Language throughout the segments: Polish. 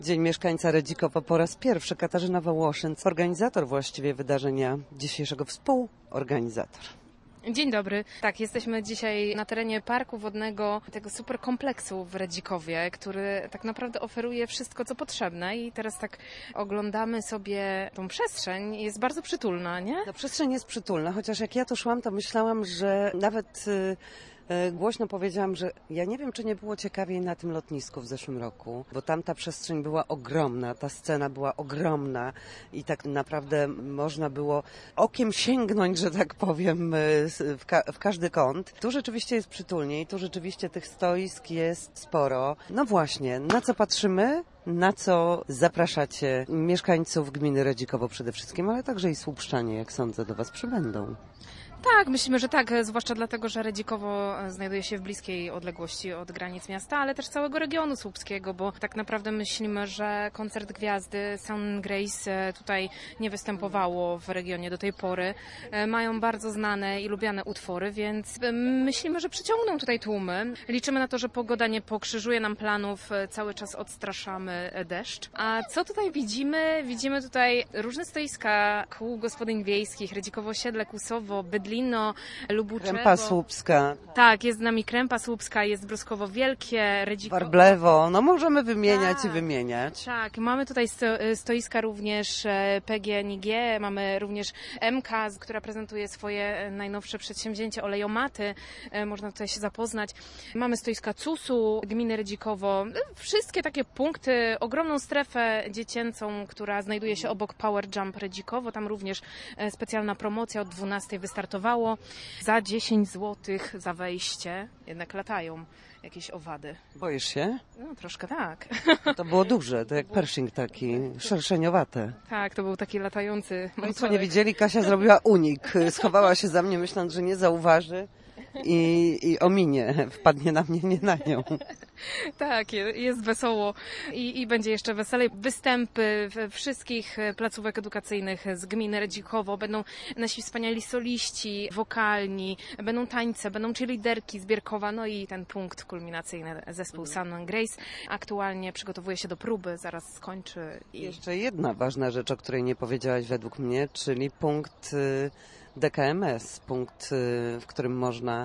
Dzień Mieszkańca Redzikowa po raz pierwszy. Katarzyna Wołoszyn, organizator właściwie wydarzenia dzisiejszego, współorganizator. Dzień dobry. Tak, jesteśmy dzisiaj na terenie parku wodnego, tego super kompleksu w Redzikowie, który tak naprawdę oferuje wszystko, co potrzebne i teraz tak oglądamy sobie tą przestrzeń. Jest bardzo przytulna, nie? Ta przestrzeń jest przytulna, chociaż jak ja tu szłam, to myślałam, że nawet głośno powiedziałam, że ja nie wiem, czy nie było ciekawiej na tym lotnisku w zeszłym roku, bo tam ta przestrzeń była ogromna, ta scena była ogromna i tak naprawdę można było okiem sięgnąć, że tak powiem, w każdy kąt. Tu rzeczywiście jest przytulniej, tu rzeczywiście tych stoisk jest sporo. No właśnie, na co patrzymy? Na co zapraszacie mieszkańców gminy Redzikowo przede wszystkim, ale także i słupszczanie, jak sądzę, do Was przybędą. Tak, myślimy, że tak, zwłaszcza dlatego, że Redzikowo znajduje się w bliskiej odległości od granic miasta, ale też całego regionu słupskiego, bo tak naprawdę myślimy, że koncert gwiazdy Sun Grace tutaj nie występowało w regionie do tej pory. Mają bardzo znane i lubiane utwory, więc myślimy, że przyciągną tutaj tłumy. Liczymy na to, że pogoda nie pokrzyżuje nam planów, cały czas odstraszamy deszcz. A co tutaj widzimy? Widzimy tutaj różne stoiska kół gospodyń wiejskich, Redzikowo Osiedle, Kusowo, Bydlino, Lubuszewo. Krępa Słupska. Tak, jest z nami Krępa Słupska, jest Bruskowo Wielkie, Redzikowo. Warblewo, no możemy wymieniać i wymieniać. Tak, mamy tutaj stoiska również PGNiG, mamy również MK, która prezentuje swoje najnowsze przedsięwzięcie, olejomaty, można tutaj się zapoznać. Mamy stoiska CUS-u, gminy Redzikowo, wszystkie takie punkty, ogromną strefę dziecięcą, która znajduje się obok Power Jump Redzikowo, tam również specjalna promocja od 12 wystartowała. Za 10 zł za wejście, jednak latają jakieś owady. Boisz się? No troszkę tak. To było duże, to jak Pershing taki, szerszeniowate. Tak, to był taki latający. Państwo nie widzieli, Kasia zrobiła unik, schowała się za mnie, myśląc, że nie zauważy i ominie, wpadnie na mnie, nie na nią. Tak, jest wesoło i będzie jeszcze weselej. Występy wszystkich placówek edukacyjnych z gminy Redzikowo, będą nasi wspaniali soliści, wokalni, będą tańce, będą cheerleaderki z Bierkowa, no i ten punkt kulminacyjny, zespół Sun Grace. Aktualnie przygotowuje się do próby, zaraz skończy. Jeszcze jedna ważna rzecz, o której nie powiedziałaś według mnie, czyli punkt DKMS, punkt, w którym można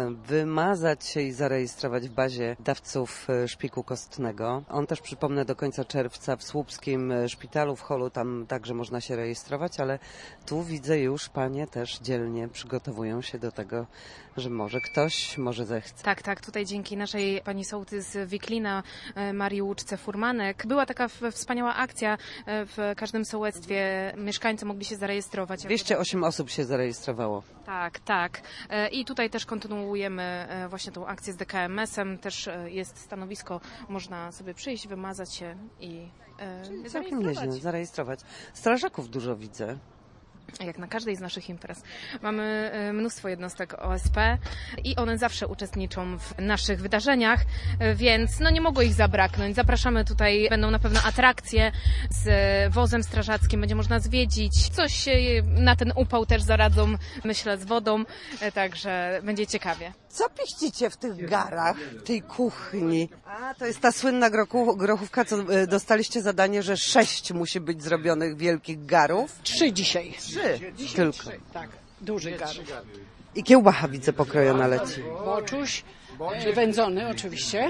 wymazać się i zarejestrować w bazie dawców szpiku kostnego. On też, przypomnę, do końca czerwca w Słupskim Szpitalu w holu, tam także można się rejestrować, ale tu widzę już panie też dzielnie przygotowują się do tego, że może ktoś, może zechce. Tak, tutaj dzięki naszej pani sołtys Wiklina, Marii Łuczce-Furmanek, była taka wspaniała akcja w każdym sołectwie, mieszkańcy mogli się zarejestrować. 208 osób się zarejestrowało. Tak. I tutaj też kontynuujemy właśnie tą akcję z DKMS-em. Też jest stanowisko, można sobie przyjść, wymazać się i całkiem nieźle zarejestrować. Strażaków dużo widzę. Jak na każdej z naszych imprez. Mamy mnóstwo jednostek OSP i one zawsze uczestniczą w naszych wydarzeniach, więc no nie mogło ich zabraknąć. Zapraszamy tutaj, będą na pewno atrakcje z wozem strażackim, będzie można zwiedzić. Coś na ten upał też zaradzą, myślę, z wodą, także będzie ciekawie. Co piścicie w tych garach, w tej kuchni? A, to jest ta słynna grochówka, co dostaliście zadanie, że 6 musi być zrobionych wielkich garów. 3 dzisiaj. 3 tylko. 3, tak, dużych garów. I kiełbacha widzę pokrojona leci. Boczuś, wędzony oczywiście.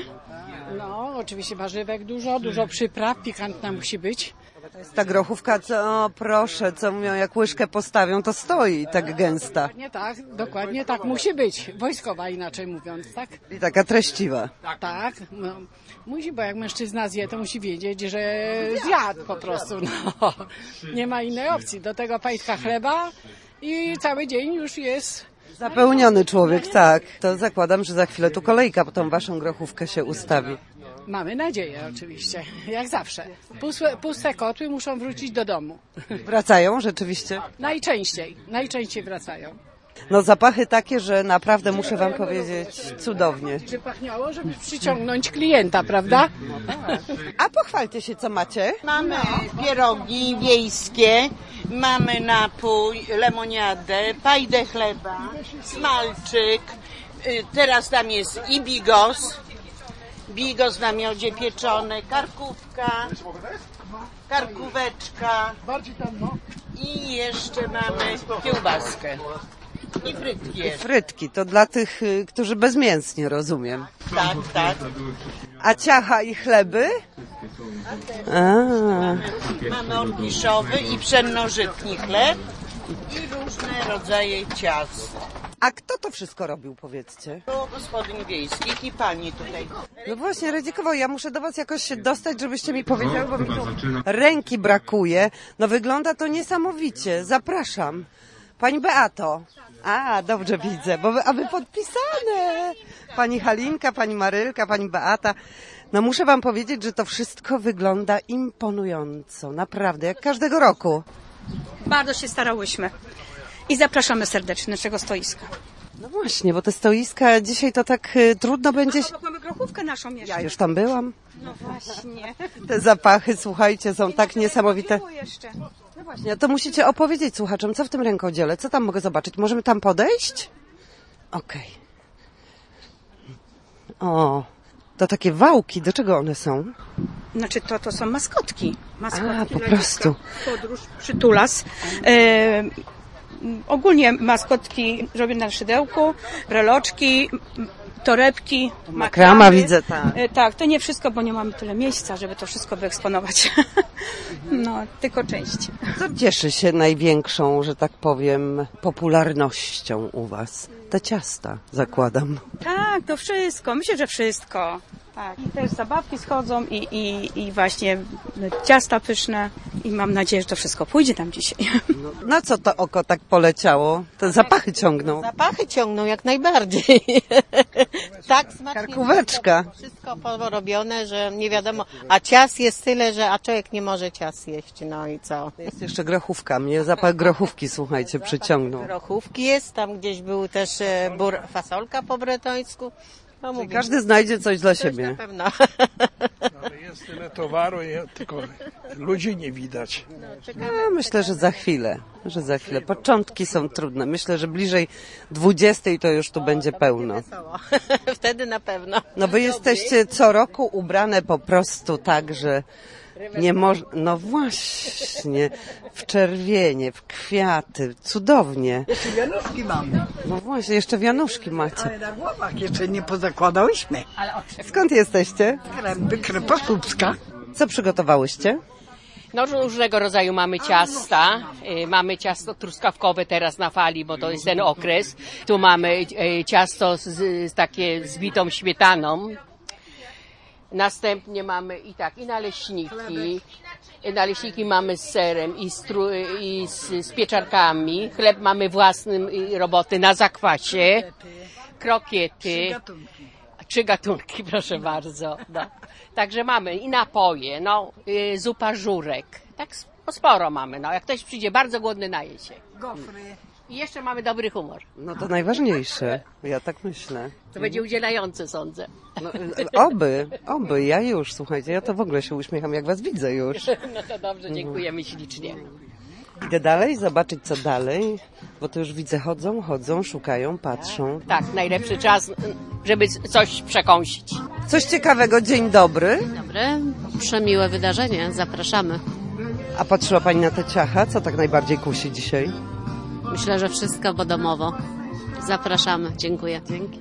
No, oczywiście warzywek dużo przypraw, pikantna musi być. To jest ta grochówka, co proszę, co mówią, jak łyżkę postawią, to stoi tak gęsta. Dokładnie tak musi być. Wojskowa inaczej mówiąc, tak? I taka treściwa. Tak, no, musi, bo jak mężczyzna zje, to musi wiedzieć, że zjadł po prostu. No. Nie ma innej opcji. Do tego pajtka chleba i cały dzień już jest zapełniony człowiek, tak. To zakładam, że za chwilę tu kolejka po tą waszą grochówkę się ustawi. Mamy nadzieję oczywiście, jak zawsze. Puste kotły muszą wrócić do domu. Wracają rzeczywiście? Najczęściej wracają. No zapachy takie, że naprawdę muszę wam powiedzieć cudownie. Czy pachniało, żeby przyciągnąć klienta, prawda? A pochwalcie się, co macie. Mamy pierogi wiejskie, mamy napój, lemoniadę, pajdę chleba, smalczyk, teraz tam jest i bigos, bigos na miodzie pieczone, karkówka, karkóweczka i jeszcze mamy kiełbaskę i frytki jeszcze. Frytki, to dla tych, którzy bezmięsnie, rozumiem. Tak, tak. A ciacha i chleby? Mamy orkiszowy i pszennożytni chleb i różne rodzaje ciast. A kto to wszystko robił, powiedzcie? Do gospodyń wiejskich i pani tutaj. No właśnie, Radzikowo, ja muszę do was jakoś się dostać, żebyście mi powiedziały, bo mi tu ręki brakuje. No wygląda to niesamowicie. Zapraszam. Pani Beato. A, dobrze widzę, bo aby podpisane. Pani Halinka, pani Marylka, pani Beata. No muszę wam powiedzieć, że to wszystko wygląda imponująco. Naprawdę, jak każdego roku. Bardzo się starałyśmy. I zapraszamy serdecznie do naszego stoiska. No właśnie, bo te stoiska dzisiaj to tak trudno będzie... Obok mamy grochówkę naszą jeszcze. Ja już tam byłam. No właśnie. Te zapachy, słuchajcie, są tak niesamowite. Jeszcze. No właśnie, to musicie opowiedzieć słuchaczom, co w tym rękodziele, co tam mogę zobaczyć. Możemy tam podejść? Okej. O, to takie wałki, do czego one są? Znaczy to są maskotki. A, po dla prostu. dziecka. Podróż, przytulas. Ogólnie maskotki robione na szydełku, breloczki, torebki, Makrama makramy. widzę, tak. Tak, to nie wszystko, bo nie mamy tyle miejsca, żeby to wszystko wyeksponować. No, tylko część. Co cieszy się największą, że tak powiem, popularnością u was? Te ciasta, zakładam. Tak, to wszystko. Myślę, że wszystko. Tak. I też zabawki schodzą i właśnie ciasta pyszne i mam nadzieję, że to wszystko pójdzie tam dzisiaj. Na co to oko tak poleciało? Te zapachy ciągną. Zapachy ciągną jak najbardziej. Tak smacznie. Karkóweczka. Wszystko porobione, że nie wiadomo. A ciast jest tyle, że a człowiek nie może ciast jeść. No i co? Jest jeszcze grochówka. Mnie zapach grochówki, słuchajcie, przyciągnął. Grochówki jest, tam gdzieś był też fasolka po bretońsku. No, mówię, Każdy znajdzie coś dla coś siebie. na pewno. Ale jest tyle towaru, tylko ludzi nie widać. No, myślę, że za chwilę. Początki są trudne. Myślę, że bliżej 20 to już tu będzie pełno. Wesoło. Wtedy na pewno. No wy jesteście co roku ubrane po prostu tak, że nie można... No właśnie, w czerwienie, w kwiaty, cudownie. Jeszcze wianuszki mamy, No właśnie, jeszcze wianuszki macie. ale na głowach jeszcze nie pozakładałyśmy. Skąd jesteście? Krepa Słupska. Co przygotowałyście? No różnego rodzaju mamy ciasta. Mamy ciasto truskawkowe teraz na fali, bo to jest ten okres. Tu mamy ciasto takie z bitą śmietaną. Następnie mamy i naleśniki. Naleśniki mamy z serem i z pieczarkami. Chleb mamy własnym roboty na zakwasie. Krokiety. 3 gatunki, proszę bardzo. No. Także mamy i napoje, zupa żurek. Tak sporo mamy. No. Jak ktoś przyjdzie bardzo głodny, naje się. Gofry. I jeszcze mamy dobry humor. No to najważniejsze, ja tak myślę. To będzie udzielające, sądzę. No, oby, ja już, słuchajcie, ja to w ogóle się uśmiecham, jak was widzę już. No to dobrze, dziękujemy ślicznie. Idę dalej, zobaczyć co dalej, bo to już widzę, chodzą, szukają, patrzą. Tak, najlepszy czas, żeby coś przekąsić. Coś ciekawego, dzień dobry. Dobre, przemiłe wydarzenie, zapraszamy. A patrzyła pani na te ciacha, co tak najbardziej kusi dzisiaj? Myślę, że wszystko, bo domowo. Zapraszamy, dziękuję. Dzięki.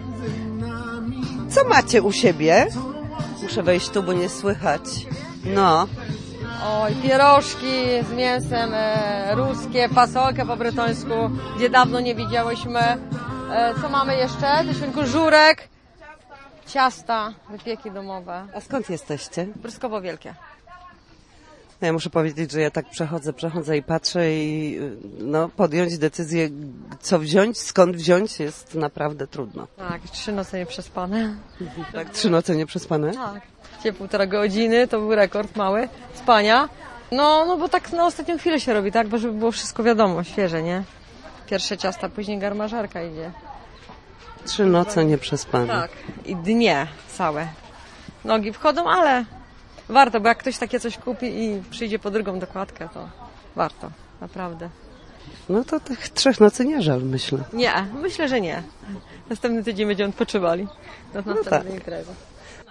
Co macie u siebie? Muszę wejść tu, bo nie słychać. No. Oj, pierożki z mięsem, ruskie, fasolkę po bretońsku, gdzie dawno nie widziałyśmy. Co mamy jeszcze? Świnku, żurek, ciasta, wypieki domowe. A skąd jesteście? Bryskowo Wielkie. No ja muszę powiedzieć, że ja tak przechodzę i patrzę i podjąć decyzję, co wziąć, skąd wziąć, jest naprawdę trudno. Tak, 3 noce nieprzespane. Tak, 3 noce nieprzespane? Tak. 1,5 godziny, to był rekord mały spania. No bo tak na ostatnią chwilę się robi, tak? Bo żeby było wszystko wiadomo, świeże, nie? Pierwsze ciasta, później garmażarka idzie. 3 noce nieprzespane. Tak. I dnie całe. Nogi wchodzą, ale warto, bo jak ktoś takie coś kupi i przyjdzie po drugą dokładkę, to warto, naprawdę. No to tych 3 nocy nie żal, myślę. Nie, myślę, że nie. Następny tydzień będziemy odpoczywali. Do następnej imprezy.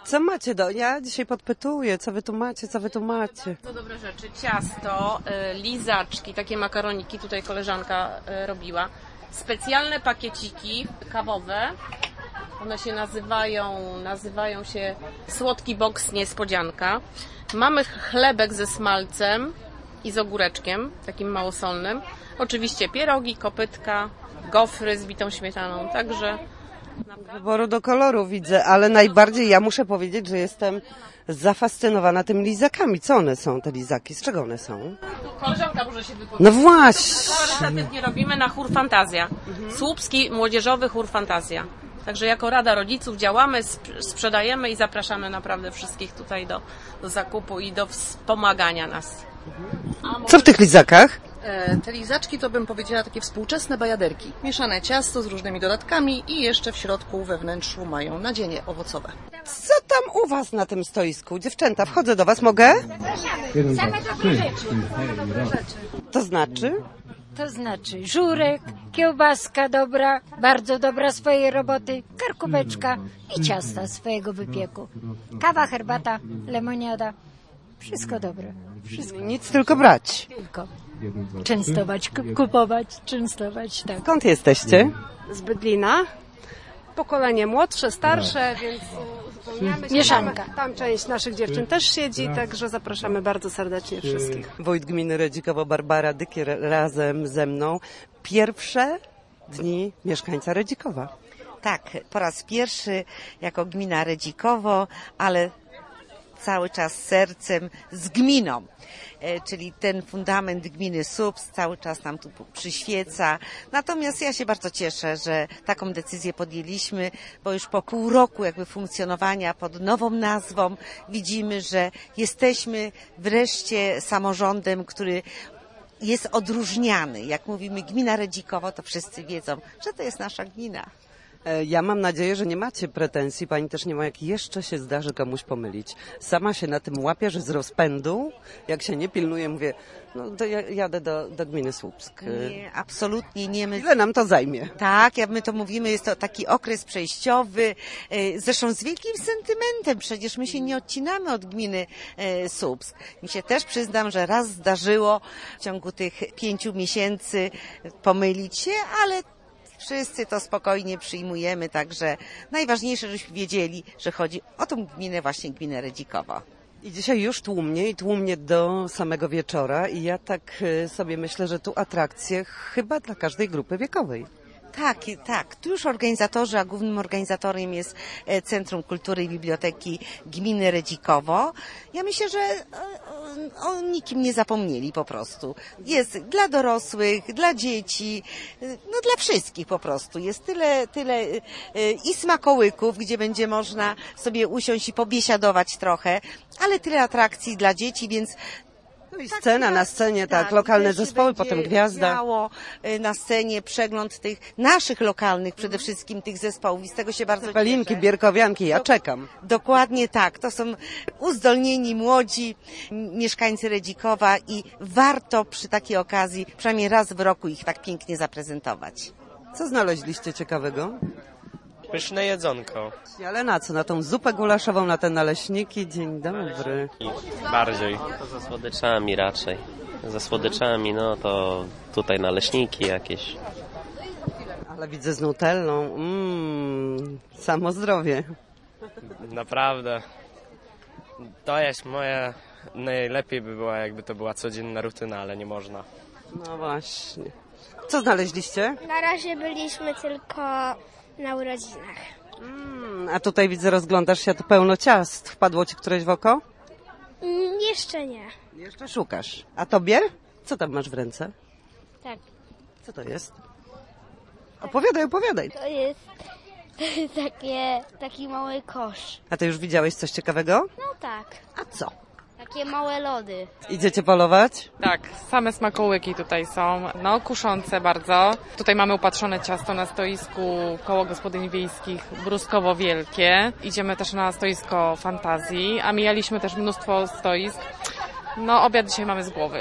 Co macie ja dzisiaj podpytuję, co wy tu macie? To dobre rzeczy. Ciasto, lizaczki, takie makaroniki tutaj koleżanka robiła. Specjalne pakieciki kawowe. One się nazywają się słodki boks niespodzianka. Mamy chlebek ze smalcem i z ogóreczkiem, takim małosolnym. Oczywiście pierogi, kopytka, gofry z bitą śmietaną, także... Wyboru do koloru widzę, ale najbardziej ja muszę powiedzieć, że jestem zafascynowana tymi lizakami. Co one są, te lizaki? Z czego one są? Koleżanka może się wypowiedzieć. No właśnie. Charytatywnie robimy na chór Fantazja. Słupski młodzieżowy chór Fantazja. Także jako Rada Rodziców działamy, sprzedajemy i zapraszamy naprawdę wszystkich tutaj do zakupu i do wspomagania nas. Co w tych lizakach? Te lizaczki to bym powiedziała takie współczesne bajaderki. Mieszane ciasto z różnymi dodatkami i jeszcze w środku, we wnętrzu mają nadzienie owocowe. Co tam u was na tym stoisku? Dziewczęta, wchodzę do was, mogę? Same dobre rzeczy. To znaczy? To znaczy żurek, kiełbaska dobra, bardzo dobra swojej roboty, karkóweczka i ciasta swojego wypieku. Kawa, herbata, lemoniada. Wszystko dobre. Wszystko. Nic, tylko brać. Tylko częstować, kupować, częstować, tak. Skąd jesteście? Z Bydlina. Pokolenie młodsze, starsze, więc uzupełniamy się. Mieszanka. Tam część naszych dziewczyn też siedzi, także zapraszamy bardzo serdecznie wszystkich. Wójt gminy Redzikowo Barbara Dykier razem ze mną. Pierwsze dni mieszkańca Redzikowa. Tak, po raz pierwszy jako gmina Redzikowo, ale cały czas sercem z gminą. Czyli ten fundament gminy Słupsk cały czas nam tu przyświeca. Natomiast ja się bardzo cieszę, że taką decyzję podjęliśmy, bo już po pół roku jakby funkcjonowania pod nową nazwą widzimy, że jesteśmy wreszcie samorządem, który jest odróżniany. Jak mówimy gmina Redzikowo, to wszyscy wiedzą, że to jest nasza gmina. Ja mam nadzieję, że nie macie pretensji, pani też nie ma, jak jeszcze się zdarzy komuś pomylić. Sama się na tym łapię, że z rozpędu, jak się nie pilnuję, mówię, no to ja jadę do gminy Słupsk. Nie, absolutnie nie. Ile nam to zajmie? Tak, jak my to mówimy, jest to taki okres przejściowy, zresztą z wielkim sentymentem, przecież my się nie odcinamy od gminy Słupsk. Mi się też przyznam, że raz zdarzyło w ciągu tych 5 miesięcy pomylić się, ale wszyscy to spokojnie przyjmujemy, także najważniejsze, żebyśmy wiedzieli, że chodzi o tą gminę, właśnie gminę Redzikowo. I dzisiaj już tłumnie do samego wieczora i ja tak sobie myślę, że tu atrakcje chyba dla każdej grupy wiekowej. Tak. Tu już organizatorzy, a głównym organizatorem jest Centrum Kultury i Biblioteki Gminy Redzikowo. Ja myślę, że o nikim nie zapomnieli po prostu. Jest dla dorosłych, dla dzieci, no dla wszystkich po prostu. Jest tyle i smakołyków, gdzie będzie można sobie usiąść i pobiesiadować trochę, ale tyle atrakcji dla dzieci, więc no i scena na scenie, tak, lokalne zespoły, potem gwiazda. Na scenie przegląd tych naszych lokalnych, przede wszystkim tych zespołów i z tego się bardzo Cepelinki, cieszę. Bierkowianki, ja czekam. Dokładnie tak, to są uzdolnieni, młodzi mieszkańcy Redzikowa i warto przy takiej okazji przynajmniej raz w roku ich tak pięknie zaprezentować. Co znaleźliście ciekawego? Pyszne jedzonko. Ale na co? Na tą zupę gulaszową, na te naleśniki? Dzień dobry. Bardziej. To ze słodyczami raczej. Ze słodyczami, no to tutaj naleśniki jakieś. Ale widzę z nutellą. Samo zdrowie. Naprawdę. To jest moje... Najlepiej by było, jakby to była codzienna rutyna, ale nie można. No właśnie. Co znaleźliście? Na razie byliśmy tylko na urodzinach. A tutaj widzę, rozglądasz się, tu pełno ciast. Wpadło ci któreś w oko? Jeszcze nie. Jeszcze szukasz. A tobie? Co tam masz w ręce? Tak. Co to jest? Opowiadaj. To jest taki mały kosz. A ty już widziałeś coś ciekawego? No tak. A co? Takie małe lody. Idziecie polować? Tak, same smakołyki tutaj są, no kuszące bardzo. Tutaj mamy upatrzone ciasto na stoisku koło gospodyń wiejskich Bruskowo Wielkie. Idziemy też na stoisko Fantazji, a mijaliśmy też mnóstwo stoisk. No obiad dzisiaj mamy z głowy.